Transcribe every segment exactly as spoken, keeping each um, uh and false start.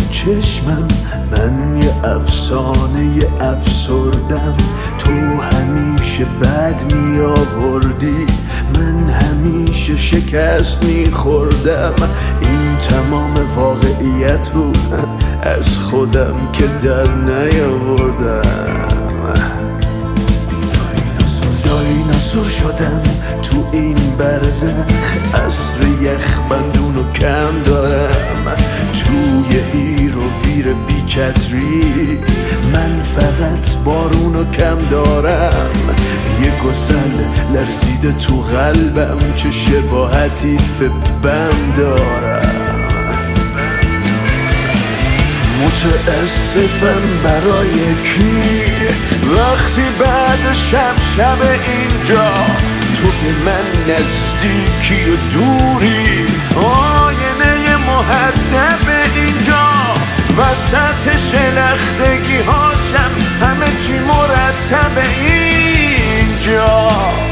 چشمم من یه افسانه یه افسردم. تو همیشه بد می آوردی، من همیشه شکست می خوردم. این تمام واقعیت بود، از خودم که در نیاوردم. دایناسور شدم تو این برزخ، عصر یخ بندونو کم دارم. توی هیر و ویر بیچتری من فقط بارونو کم دارم. یه گسل لرزیده تو قلبم، چه شباهتی به بم دارم. متاسفم برای کی وقتی بعد شب شب اینجا تو به من نزدیکی و دوری. آینه مهدف اینجا وسط شلختگی هاشم، همه چی مرتب اینجا.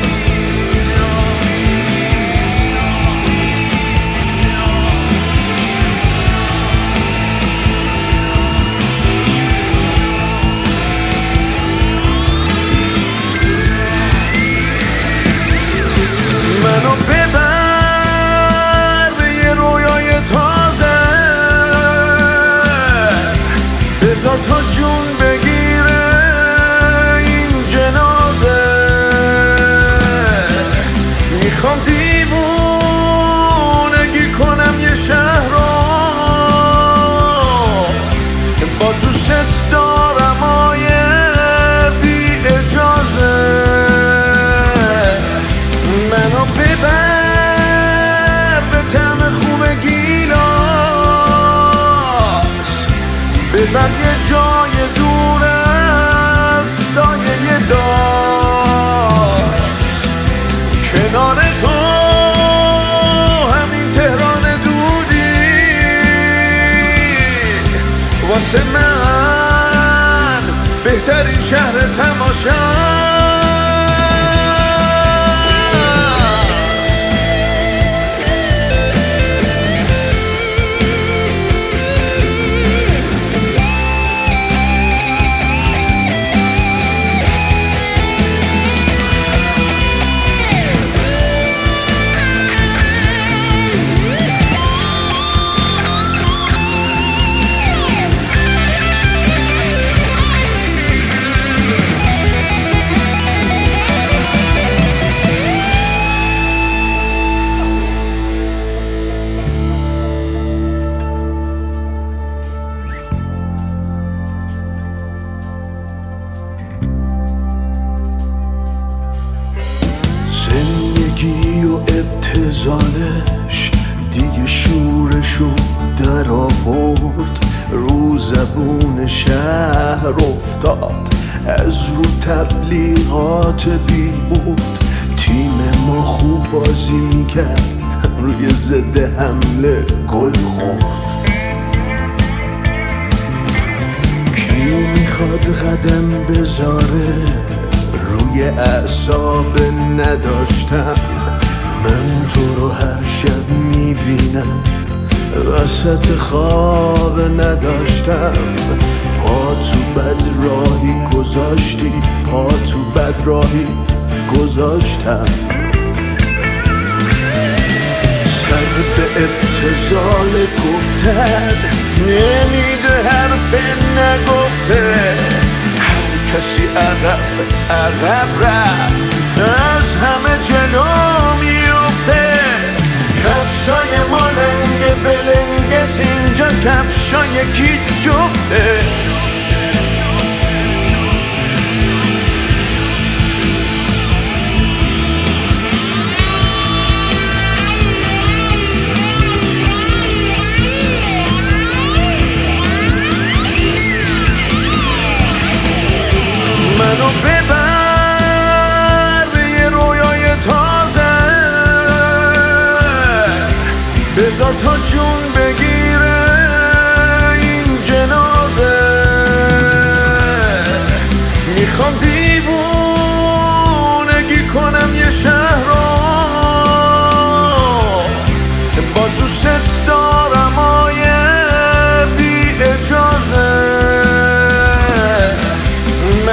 منو ببر به یه رویای تازه، بذار تا جون بگیره این جنازه. میخوام دیوونگی کنم یه شهر رو، با دوست دارم آیه بی اجازه. منو ببر به طعم خوب گیلاس، ببر یه جای دور از سایه داست. کنار تو همین تهران دودی واسه من بهترین شهر تماشا. زندگی و ابتذالش دیگه شورشو در آورد، رو زبون شهر افتاد، از رو تبلیغات بیمود. تیم ما خوب بازی میکرد، روی ضد حمله گل خورد. کی میخواد قدم بذاره روی اعصاب نداشتم. من تو رو هر شب میبینم، وسط خواب نداشتم. پا تو بد راهی گذاشتی، پا تو بد راهی گذاشتم. سر به ابتذال گفتن نمیده، حرف نگفته. کسی عقب عقب رفت، از همه جلو میفته. کفشای ما لنگ بلنگس، اینجا کفشای کی جفته. منو ببر به یه رویای تازه، بذار تا جون بگیره این جنازه. میخوام دیوونگی کنم یه شهر رو، با دوست دارم آیه بی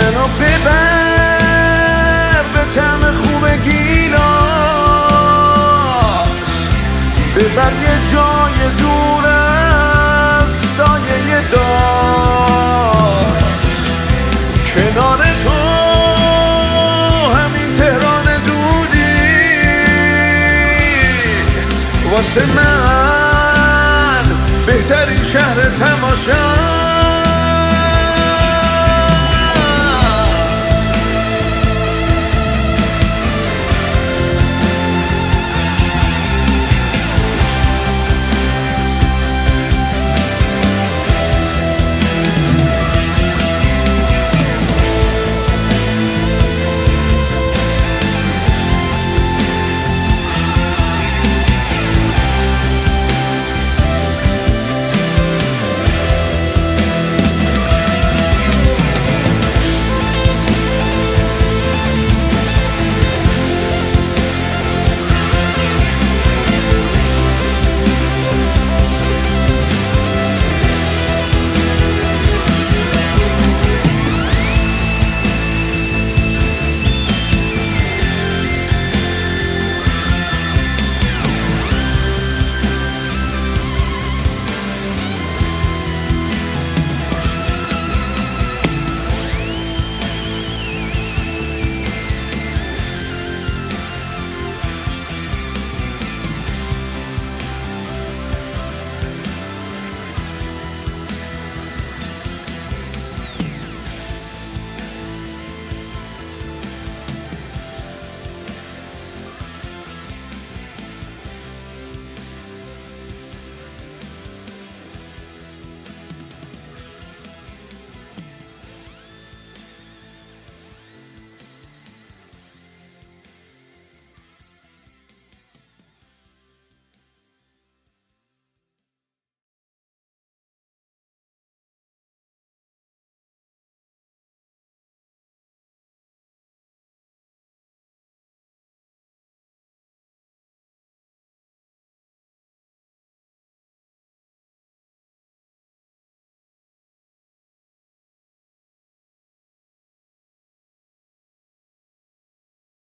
منو ببر به طعم خوب گیلاس، ببر یه جای دور از سایه داز، کنار تو همین تهران دودی واسه من بهترین شهر تماشا.